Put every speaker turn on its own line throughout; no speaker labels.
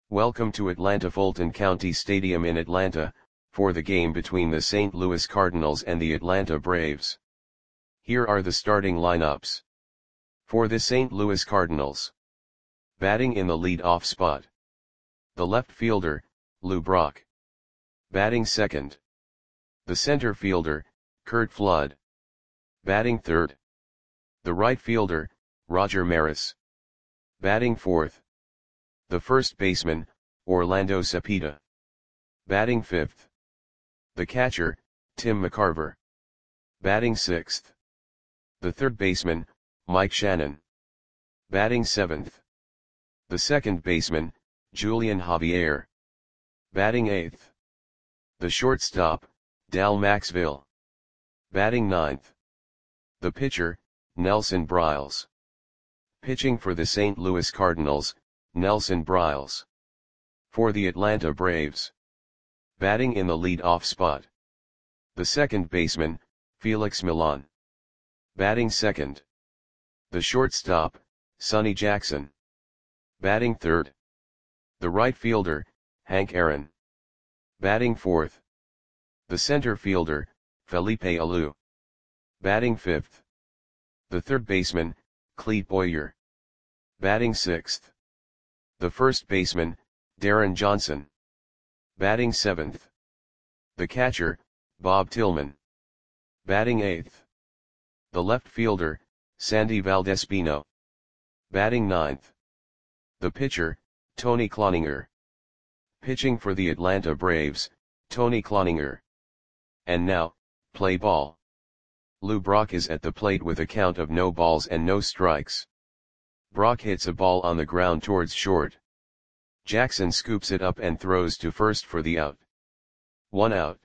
Welcome to Atlanta Fulton County Stadium in Atlanta, for the game between the St. Louis Cardinals and the Atlanta Braves. Here are the starting lineups. For the St. Louis Cardinals. Batting in the lead-off spot. The left fielder, Lou Brock. Batting second. The center fielder, Curt Flood. Batting third. The right fielder, Roger Maris. Batting fourth. The first baseman, Orlando Cepeda. Batting fifth. The catcher, Tim McCarver. Batting sixth. The third baseman, Mike Shannon. Batting seventh. The second baseman, Julian Javier. Batting eighth. The shortstop, Dal Maxville. Batting ninth. The pitcher, Nelson Briles. Pitching for the St. Louis Cardinals, Nelson Briles. For the Atlanta Braves. Batting in the lead-off spot. The second baseman, Felix Millan. Batting second. The shortstop, Sonny Jackson. Batting third. The right fielder, Hank Aaron. Batting fourth. The center fielder, Felipe Alou. Batting fifth. The third baseman, Clete Boyer. Batting sixth. The first baseman, Darren Johnson. Batting seventh. The catcher, Bob Tillman. Batting eighth. The left fielder, Sandy Valdespino. Batting ninth. The pitcher, Tony Cloninger. Pitching for the Atlanta Braves, Tony Cloninger. And now, play ball. Lou Brock is at the plate with a count of no balls and no strikes. Brock hits a ball on the ground towards short. Jackson scoops it up and throws to first for the out. 1 out.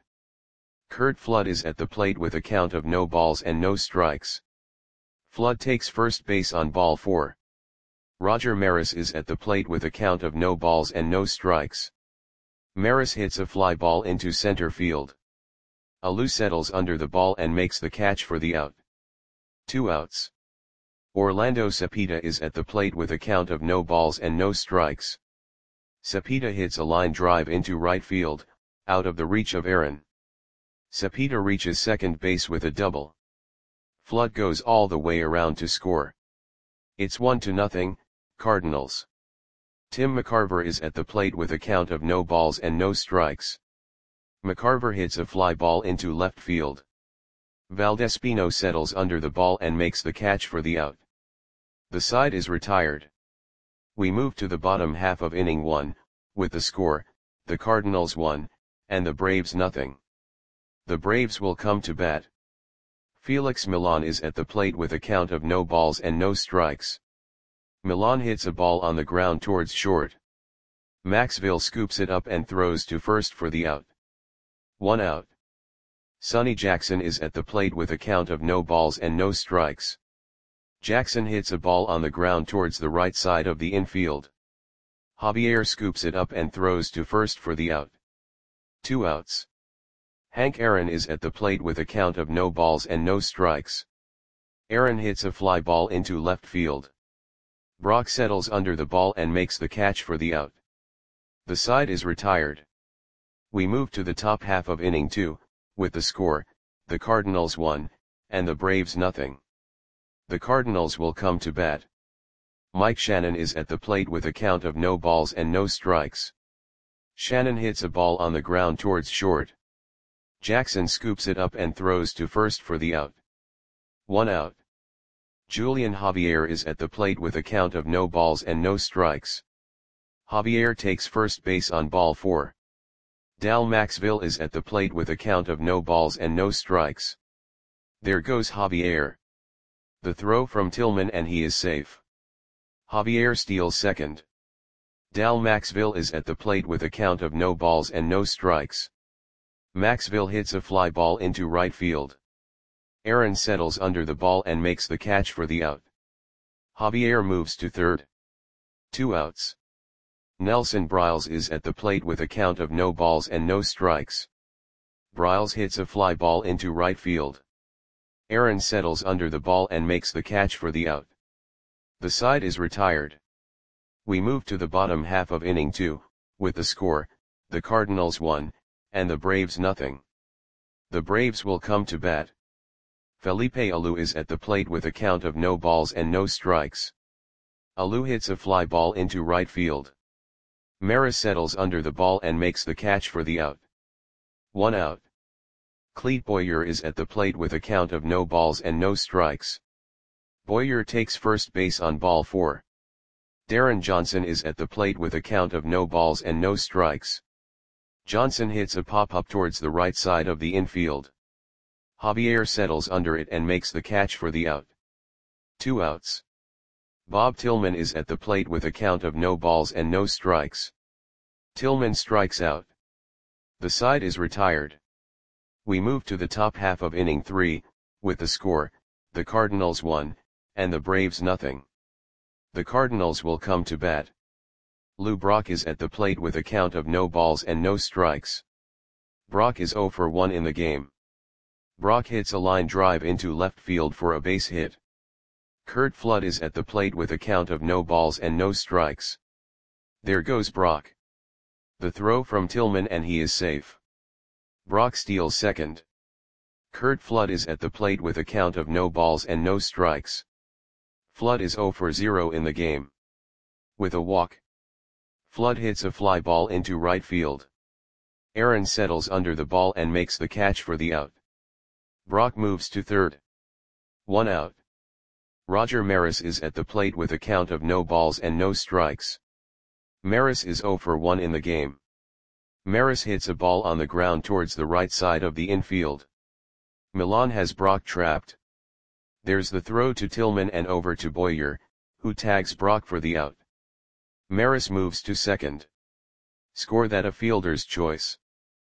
Curt Flood is at the plate with a count of no balls and no strikes. Flood takes first base on ball 4. Roger Maris is at the plate with a count of no balls and no strikes. Maris hits a fly ball into center field. Alou settles under the ball and makes the catch for the out. 2 outs. Orlando Cepeda is at the plate with a count of no balls and no strikes. Cepeda hits a line drive into right field, out of the reach of Aaron. Cepeda reaches second base with a double. Flood goes all the way around to score. It's 1-0, Cardinals. Tim McCarver is at the plate with a count of no balls and no strikes. McCarver hits a fly ball into left field. Valdespino settles under the ball and makes the catch for the out. The side is retired. We move to the bottom half of inning 1, with the score, the Cardinals 1, and the Braves 0. The Braves will come to bat. Felix Millan is at the plate with a count of no balls and no strikes. Millan hits a ball on the ground towards short. Maxville scoops it up and throws to first for the out. 1 out. Sonny Jackson is at the plate with a count of no balls and no strikes. Jackson hits a ball on the ground towards the right side of the infield. Javier scoops it up and throws to first for the out. 2 outs. Hank Aaron is at the plate with a count of no balls and no strikes. Aaron hits a fly ball into left field. Brock settles under the ball and makes the catch for the out. The side is retired. We move to the top half of inning 2, with the score, the Cardinals 1, and the Braves 0. The Cardinals will come to bat. Mike Shannon is at the plate with a count of no balls and no strikes. Shannon hits a ball on the ground towards short. Jackson scoops it up and throws to first for the out. 1 out. Julian Javier is at the plate with a count of no balls and no strikes. Javier takes first base on ball 4. Dal Maxville is at the plate with a count of no balls and no strikes. There goes Javier. The throw from Tillman and he is safe. Javier steals second. Dal Maxville is at the plate with a count of no balls and no strikes. Maxville hits a fly ball into right field. Aaron settles under the ball and makes the catch for the out. Javier moves to third. 2 outs. Nelson Briles is at the plate with a count of no balls and no strikes. Briles hits a fly ball into right field. Aaron settles under the ball and makes the catch for the out. The side is retired. We move to the bottom half of inning 2, With the score, the Cardinals 1, and the Braves nothing. The Braves will come to bat. Felipe Alou is at the plate with a count of no balls and no strikes. Alou hits a fly ball into right field. Maris settles under the ball and makes the catch for the out. 1 out. Clete Boyer is at the plate with a count of no balls and no strikes. Boyer takes first base on ball 4. Darren Johnson is at the plate with a count of no balls and no strikes. Johnson hits a pop-up towards the right side of the infield. Javier settles under it and makes the catch for the out. 2 outs. Bob Tillman is at the plate with a count of no balls and no strikes. Tillman strikes out. The side is retired. We move to the top half of inning 3, with the score, the Cardinals 1, and the Braves nothing. The Cardinals will come to bat. Lou Brock is at the plate with a count of no balls and no strikes. Brock is 0 for 1 in the game. Brock hits a line drive into left field for a base hit. Curt Flood is at the plate with a count of no balls and no strikes. There goes Brock. The throw from Tillman and he is safe. Brock steals second. Curt Flood is at the plate with a count of no balls and no strikes. Flood is 0 for 0 in the game. With a walk, Flood hits a fly ball into right field. Aaron settles under the ball and makes the catch for the out. Brock moves to third. 1 out. Roger Maris is at the plate with a count of no balls and no strikes. Maris is 0 for 1 in the game. Maris hits a ball on the ground towards the right side of the infield. Milan has Brock trapped. There's the throw to Tillman and over to Boyer, who tags Brock for the out. Maris moves to second. Score that a fielder's choice.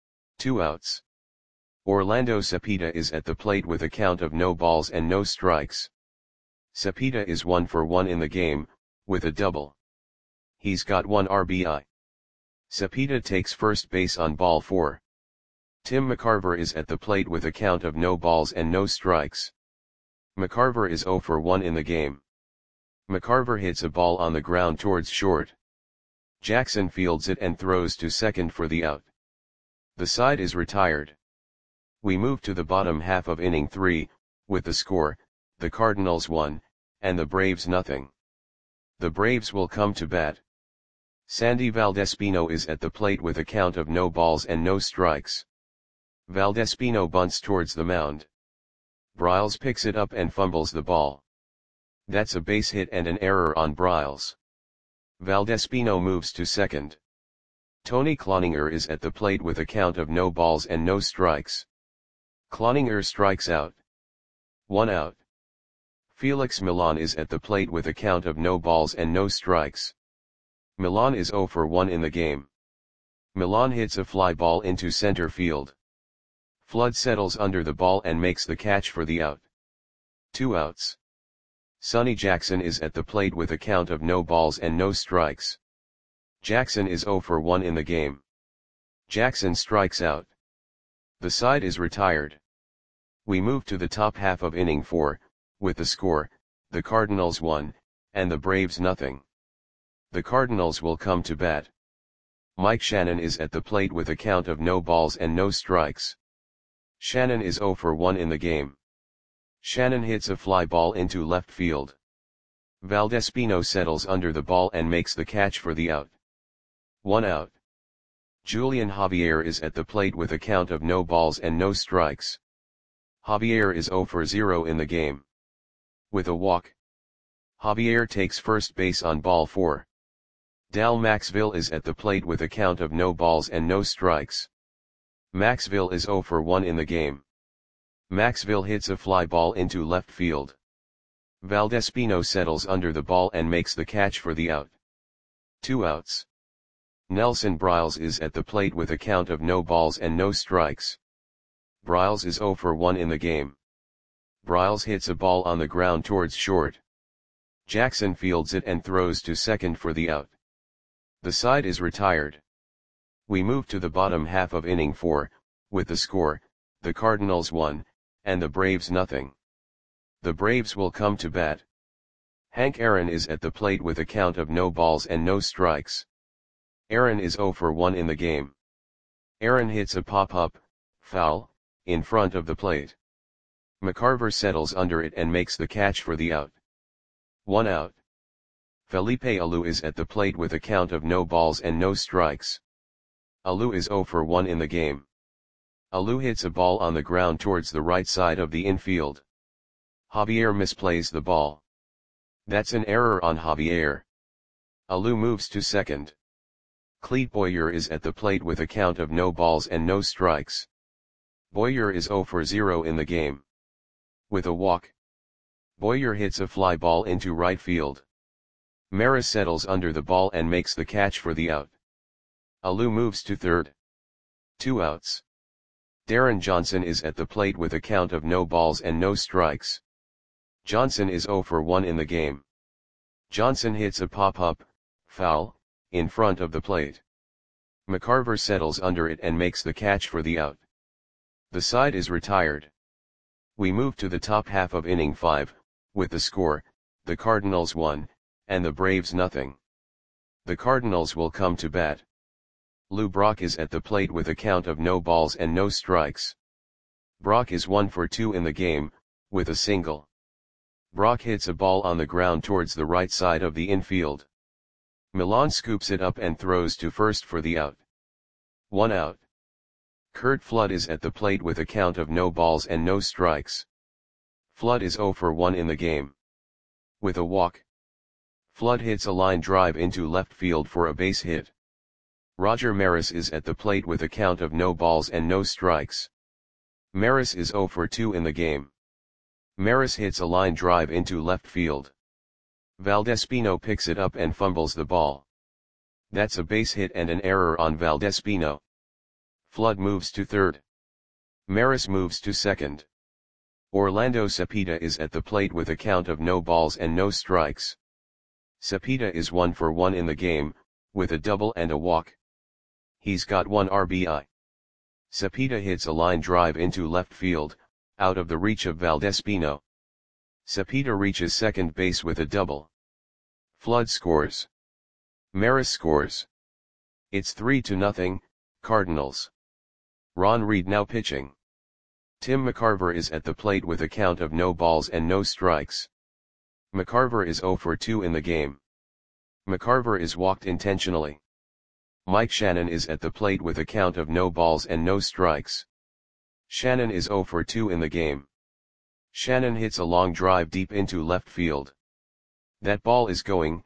2 outs. Orlando Cepeda is at the plate with a count of no balls and no strikes. Cepeda is 1 for 1 in the game, with a double. He's got 1 RBI. Cepeda takes first base on ball 4. Tim McCarver is at the plate with a count of no balls and no strikes. McCarver is 0 for 1 in the game. McCarver hits a ball on the ground towards short. Jackson fields it and throws to second for the out. The side is retired. We move to the bottom half of inning 3, with the score, the Cardinals 1, and the Braves nothing. The Braves will come to bat. Sandy Valdespino is at the plate with a count of no balls and no strikes. Valdespino bunts towards the mound. Briles picks it up and fumbles the ball. That's a base hit and an error on Briles. Valdespino moves to second. Tony Cloninger is at the plate with a count of no balls and no strikes. Cloninger strikes out. 1 out. Felix Milan is at the plate with a count of no balls and no strikes. Milan is 0 for 1 in the game. Milan hits a fly ball into center field. Flood settles under the ball and makes the catch for the out. 2 outs. Sonny Jackson is at the plate with a count of no balls and no strikes. Jackson is 0 for 1 in the game. Jackson strikes out. The side is retired. We move to the top half of inning 4, with the score, the Cardinals 1, and the Braves nothing. The Cardinals will come to bat. Mike Shannon is at the plate with a count of no balls and no strikes. Shannon is 0 for 1 in the game. Shannon hits a fly ball into left field. Valdespino settles under the ball and makes the catch for the out. 1 out. Julian Javier is at the plate with a count of no balls and no strikes. Javier is 0 for 0 in the game. With a walk, Javier takes first base on ball 4. Dal Maxville is at the plate with a count of no balls and no strikes. Maxville is 0 for 1 in the game. Maxville hits a fly ball into left field. Valdespino settles under the ball and makes the catch for the out. 2 outs. Nelson Briles is at the plate with a count of no balls and no strikes. Briles is 0 for 1 in the game. Briles hits a ball on the ground towards short. Jackson fields it and throws to second for the out. The side is retired. We move to the bottom half of inning 4, with the score, the Cardinals 1, and the Braves nothing. The Braves will come to bat. Hank Aaron is at the plate with a count of no balls and no strikes. Aaron is 0 for 1 in the game. Aaron hits a pop-up, foul, in front of the plate. McCarver settles under it and makes the catch for the out. 1 out. Felipe Alou is at the plate with a count of no balls and no strikes. Alou is 0 for 1 in the game. Alou hits a ball on the ground towards the right side of the infield. Javier misplays the ball. That's an error on Javier. Alou moves to second. Clete Boyer is at the plate with a count of no balls and no strikes. Boyer is 0 for 0 in the game. With a walk, Boyer hits a fly ball into right field. Maris settles under the ball and makes the catch for the out. Alou moves to third. 2 outs. Darren Johnson is at the plate with a count of no balls and no strikes. Johnson is 0 for 1 in the game. Johnson hits a pop-up, foul, in front of the plate. McCarver settles under it and makes the catch for the out. The side is retired. We move to the top half of inning 5, with the score, the Cardinals 1, and the Braves nothing. The Cardinals will come to bat. Lou Brock is at the plate with a count of no balls and no strikes. Brock is 1 for 2 in the game, with a single. Brock hits a ball on the ground towards the right side of the infield. Milan scoops it up and throws to first for the out. 1 out. Curt Flood is at the plate with a count of no balls and no strikes. Flood is 0 for 1 in the game. With a walk, Flood hits a line drive into left field for a base hit. Roger Maris is at the plate with a count of no balls and no strikes. Maris is 0 for 2 in the game. Maris hits a line drive into left field. Valdespino picks it up and fumbles the ball. That's a base hit and an error on Valdespino. Flood moves to third. Maris moves to second. Orlando Cepeda is at the plate with a count of no balls and no strikes. Cepeda is 1 for 1 in the game, with a double and a walk. He's got 1 RBI. Cepeda hits a line drive into left field, out of the reach of Valdespino. Cepeda reaches second base with a double. Flood scores. Maris scores. It's 3-0, Cardinals. Ron Reed now pitching. Tim McCarver is at the plate with a count of no balls and no strikes. McCarver is 0 for 2 in the game. McCarver is walked intentionally. Mike Shannon is at the plate with a count of no balls and no strikes. Shannon is 0 for 2 in the game. Shannon hits a long drive deep into left field. That ball is gone.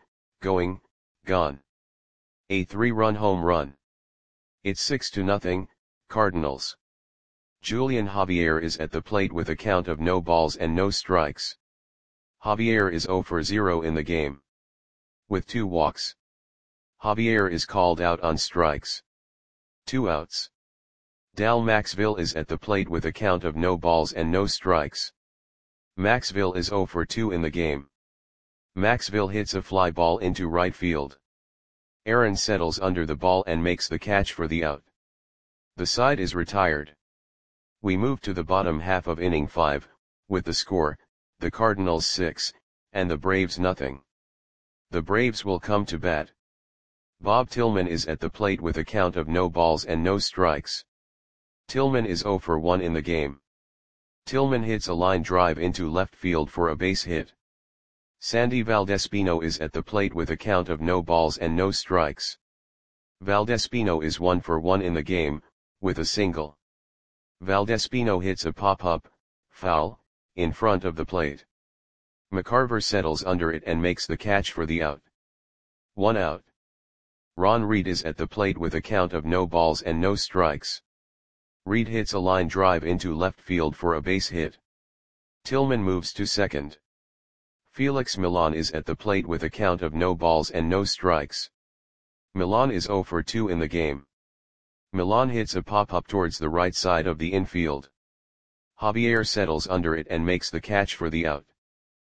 A 3-run home run. It's 6-0, Cardinals. Julian Javier is at the plate with a count of no balls and no strikes. Javier is 0 for 0 in the game. With 2 walks, Javier is called out on strikes. 2 outs. Dal Maxville is at the plate with a count of no balls and no strikes. Maxville is 0 for 2 in the game. Maxville hits a fly ball into right field. Aaron settles under the ball and makes the catch for the out. The side is retired. We move to the bottom half of inning 5, with the score, the Cardinals 6, and the Braves nothing. The Braves will come to bat. Bob Tillman is at the plate with a count of no balls and no strikes. Tillman is 0 for 1 in the game. Tillman hits a line drive into left field for a base hit. Sandy Valdespino is at the plate with a count of no balls and no strikes. Valdespino is 1 for 1 in the game, with a single. Valdespino hits a pop-up, foul, in front of the plate. McCarver settles under it and makes the catch for the out. 1 out. Ron Reed is at the plate with a count of no balls and no strikes. Reed hits a line drive into left field for a base hit. Tillman moves to second. Felix Milan is at the plate with a count of no balls and no strikes. Milan is 0 for 2 in the game. Milan hits a pop-up towards the right side of the infield. Javier settles under it and makes the catch for the out.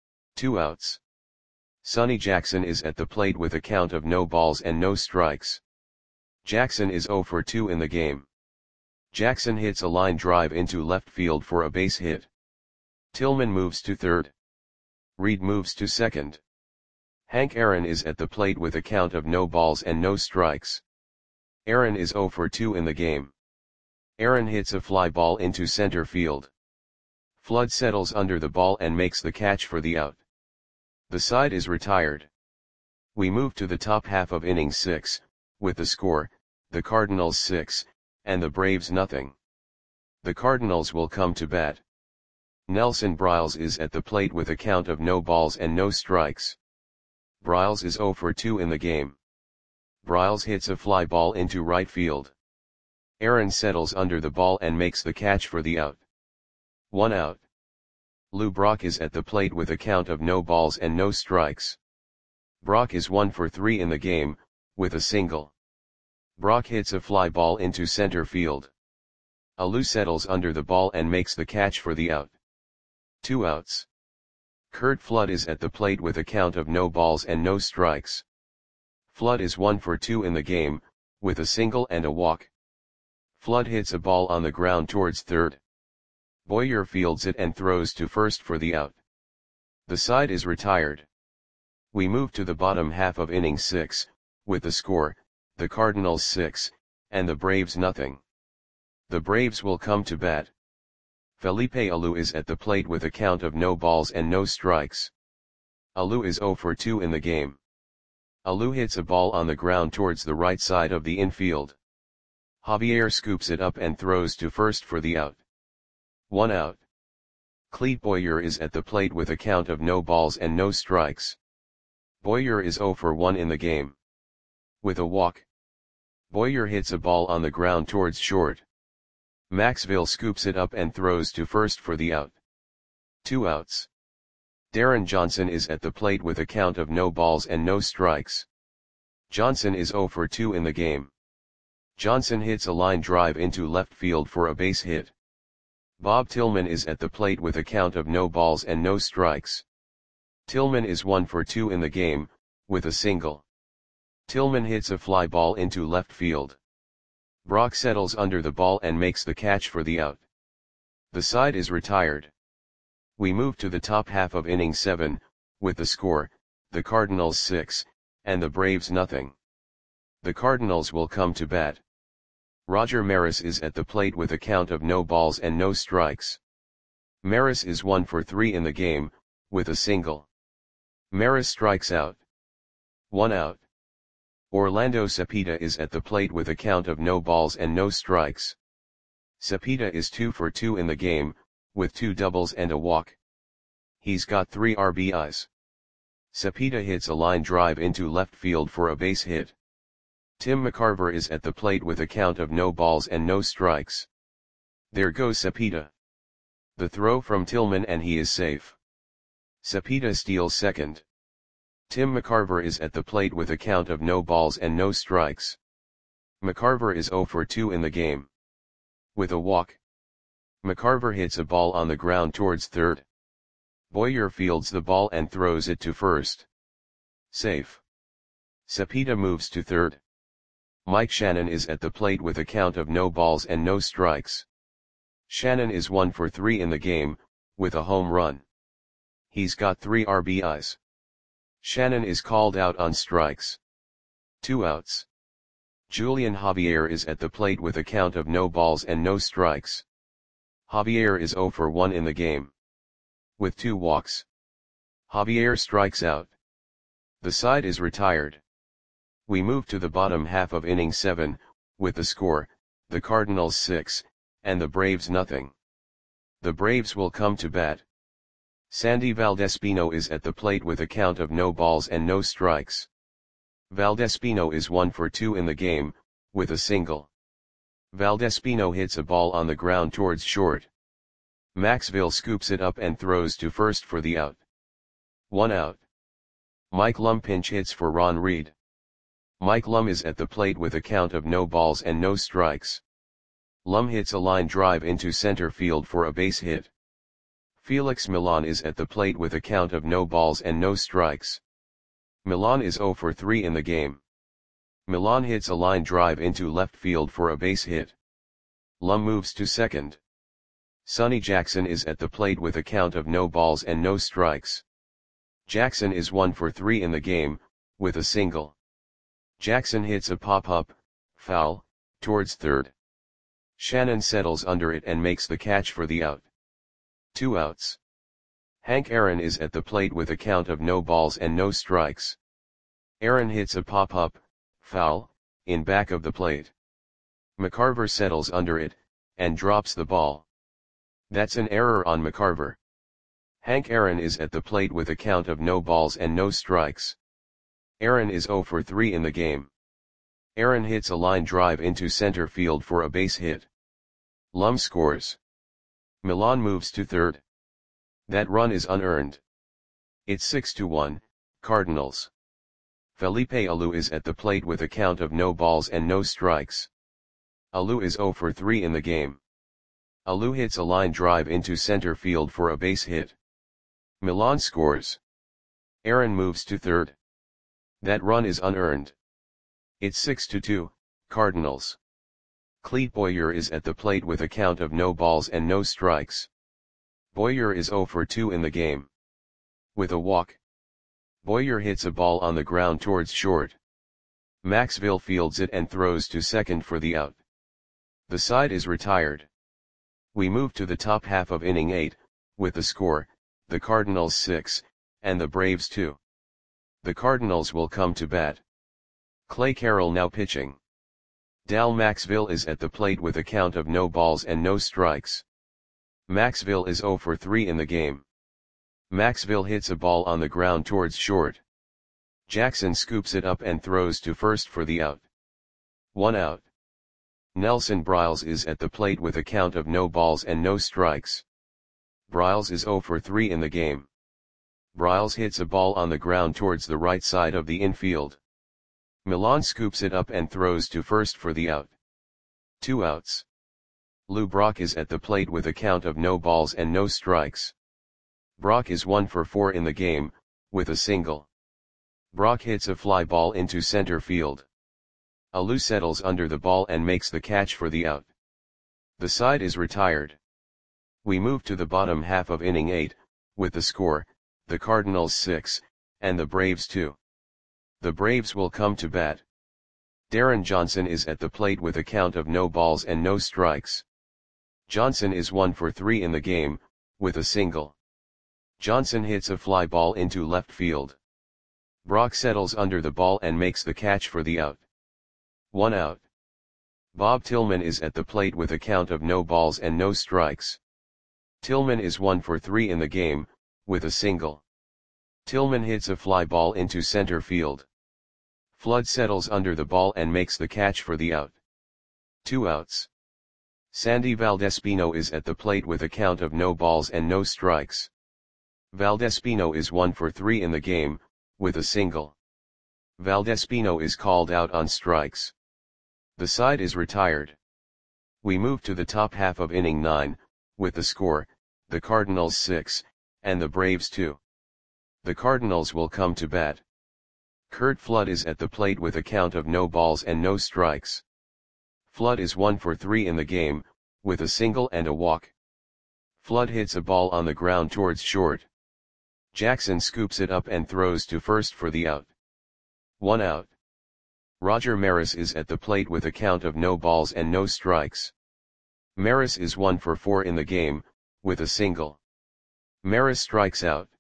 2 outs. Sonny Jackson is at the plate with a count of no balls and no strikes. Jackson is 0 for 2 in the game. Jackson hits a line drive into left field for a base hit. Tillman moves to third. Reed moves to second. Hank Aaron is at the plate with a count of no balls and no strikes. Aaron is 0 for 2 in the game. Aaron hits a fly ball into center field. Flood settles under the ball and makes the catch for the out. The side is retired. We move to the top half of inning 6, with the score, the Cardinals 6, and the Braves nothing. The Cardinals will come to bat. Nelson Briles is at the plate with a count of no balls and no strikes. Briles is 0 for 2 in the game. Briles hits a fly ball into right field. Aaron settles under the ball and makes the catch for the out. 1 out. Lou Brock is at the plate with a count of no balls and no strikes. Brock is 1 for 3 in the game, with a single. Brock hits a fly ball into center field. Lou settles under the ball and makes the catch for the out. 2 outs. Curt Flood is at the plate with a count of no balls and no strikes. Flood is 1 for 2 in the game, with a single and a walk. Flood hits a ball on the ground towards third. Boyer fields it and throws to first for the out. The side is retired. We move to the bottom half of inning 6, with the score, the Cardinals 6, and the Braves nothing. The Braves will come to bat. Felipe Alou is at the plate with a count of no balls and no strikes. Alou is 0 for 2 in the game. Alou hits a ball on the ground towards the right side of the infield. Javier scoops it up and throws to first for the out. 1 out. Clete Boyer is at the plate with a count of no balls and no strikes. Boyer is 0 for 1 in the game. With a walk. Boyer hits a ball on the ground towards short. Maxville scoops it up and throws to first for the out. 2 outs. Darren Johnson is at the plate with a count of no balls and no strikes. Johnson is 0 for 2 in the game. Johnson hits a line drive into left field for a base hit. Bob Tillman is at the plate with a count of no balls and no strikes. Tillman is 1 for 2 in the game, with a single. Tillman hits a fly ball into left field. Brock settles under the ball and makes the catch for the out. The side is retired. We move to the top half of inning 7, with the score, the Cardinals 6, and the Braves nothing. The Cardinals will come to bat. Roger Maris is at the plate with a count of no balls and no strikes. Maris is 1 for 3 in the game, with a single. Maris strikes out. 1 out. Orlando Cepeda is at the plate with a count of no balls and no strikes. Cepeda is 2 for 2 in the game, with 2 doubles and a walk. He's got 3 RBIs. Cepeda hits a line drive into left field for a base hit. Tim McCarver is at the plate with a count of no balls and no strikes. There goes Cepeda. The throw from Tillman and he is safe. Cepeda steals second. Tim McCarver is at the plate with a count of no balls and no strikes. McCarver is 0 for 2 in the game. With a walk. McCarver hits a ball on the ground towards third. Boyer fields the ball and throws it to first. Safe. Cepeda moves to third. Mike Shannon is at the plate with a count of no balls and no strikes. Shannon is 1 for 3 in the game, with a home run. He's got 3 RBIs. Shannon is called out on strikes. 2 outs. Julian Javier is at the plate with a count of no balls and no strikes. Javier is 0 for 1 in the game. With 2 walks. Javier strikes out. The side is retired. We move to the bottom half of inning 7, with the score, the Cardinals 6, and the Braves nothing. The Braves will come to bat. Sandy Valdespino is at the plate with a count of no balls and no strikes. Valdespino is 1 for 2 in the game, with a single. Valdespino hits a ball on the ground towards short. Maxville scoops it up and throws to first for the out. 1 out. Mike Lum pinch hits for Ron Reed. Mike Lum is at the plate with a count of no balls and no strikes. Lum hits a line drive into center field for a base hit. Felix Milan is at the plate with a count of no balls and no strikes. Milan is 0 for 3 in the game. Milan hits a line drive into left field for a base hit. Lum moves to second. Sonny Jackson is at the plate with a count of no balls and no strikes. Jackson is 1 for 3 in the game, with a single. Jackson hits a pop-up, foul, towards third. Shannon settles under it and makes the catch for the out. 2 outs. Hank Aaron is at the plate with a count of no balls and no strikes. Aaron hits a pop-up, foul, in back of the plate. McCarver settles under it, and drops the ball. That's an error on McCarver. Hank Aaron is at the plate with a count of no balls and no strikes. Aaron is 0 for 3 in the game. Aaron hits a line drive into center field for a base hit. Lum scores. Milan moves to third. That run is unearned. It's 6-1, Cardinals. Felipe Alou is at the plate with a count of no balls and no strikes. Alou is 0 for 3 in the game. Alou hits a line drive into center field for a base hit. Milan scores. Aaron moves to third. That run is unearned. It's 6-2, Cardinals. Clete Boyer is at the plate with a count of no balls and no strikes. Boyer is 0 for 2 in the game. With a walk. Boyer hits a ball on the ground towards short. Maxville fields it and throws to second for the out. The side is retired. We move to the top half of inning 8, with the score, the Cardinals 6, and the Braves 2. The Cardinals will come to bat. Clay Carroll now pitching. Dal Maxville is at the plate with a count of no balls and no strikes. Maxville is 0 for 3 in the game. Maxville hits a ball on the ground towards short. Jackson scoops it up and throws to first for the out. 1 out. Nelson Briles is at the plate with a count of no balls and no strikes. Briles is 0 for 3 in the game. Briles hits a ball on the ground towards the right side of the infield. Milan scoops it up and throws to first for the out. 2 outs. Lou Brock is at the plate with a count of no balls and no strikes. Brock is 1 for 4 in the game, with a single. Brock hits a fly ball into center field. Alou settles under the ball and makes the catch for the out. The side is retired. We move to the bottom half of inning 8, with the score, the Cardinals 6, and the Braves 2. The Braves will come to bat. Darren Johnson is at the plate with a count of no balls and no strikes. Johnson is 1 for 3 in the game, with a single. Johnson hits a fly ball into left field. Brock settles under the ball and makes the catch for the out. 1 out. Bob Tillman is at the plate with a count of no balls and no strikes. Tillman is 1 for 3 in the game, with a single. Tillman hits a fly ball into center field. Flood settles under the ball and makes the catch for the out. 2 outs. Sandy Valdespino is at the plate with a count of no balls and no strikes. Valdespino is 1 for 3 in the game, with a single. Valdespino is called out on strikes. The side is retired. We move to the top half of inning 9, with the score, the Cardinals 6, and the Braves 2. The Cardinals will come to bat. Curt Flood is at the plate with a count of no balls and no strikes. Flood is 1 for 3 in the game, with a single and a walk. Flood hits a ball on the ground towards short. Jackson scoops it up and throws to first for the out. 1 out. Roger Maris is at the plate with a count of no balls and no strikes. Maris is 1 for 4 in the game, with a single. Maris strikes out.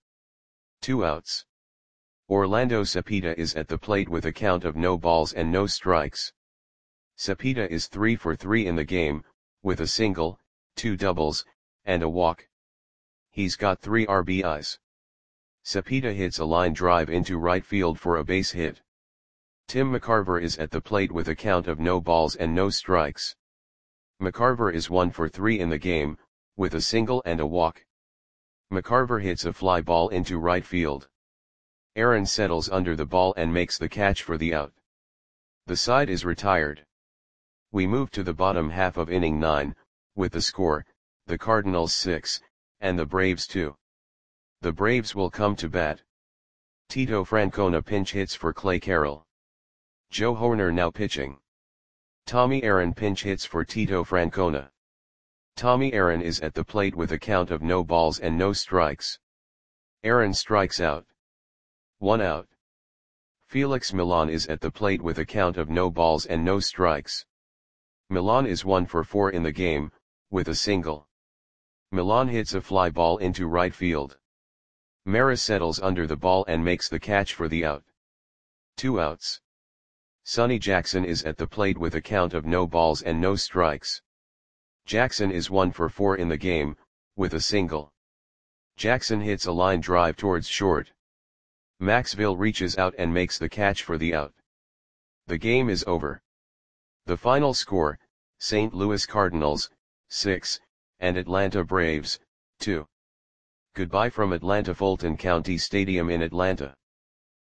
2 outs. Orlando Cepeda is at the plate with a count of no balls and no strikes. Cepeda is 3 for 3 in the game, with a single, 2 doubles, and a walk. He's got 3 RBIs. Cepeda hits a line drive into right field for a base hit. Tim McCarver is at the plate with a count of no balls and no strikes. McCarver is 1 for 3 in the game, with a single and a walk. McCarver hits a fly ball into right field. Aaron settles under the ball and makes the catch for the out. The side is retired. We move to the bottom half of inning 9, with the score, the Cardinals 6, and the Braves 2. The Braves will come to bat. Tito Francona pinch hits for Clay Carroll. Joe Horner now pitching. Tommy Aaron pinch hits for Tito Francona. Tommy Aaron is at the plate with a count of no balls and no strikes. Aaron strikes out. 1 out. Felix Milan is at the plate with a count of no balls and no strikes. Milan is 1 for 4 in the game, with a single. Milan hits a fly ball into right field. Maris settles under the ball and makes the catch for the out. 2 outs. Sonny Jackson is at the plate with a count of no balls and no strikes. Jackson is 1 for 4 in the game, with a single. Jackson hits a line drive towards short. Maxville reaches out and makes the catch for the out. The game is over. The final score, St. Louis Cardinals, 6, and Atlanta Braves, 2. Goodbye from Atlanta Fulton County Stadium in Atlanta.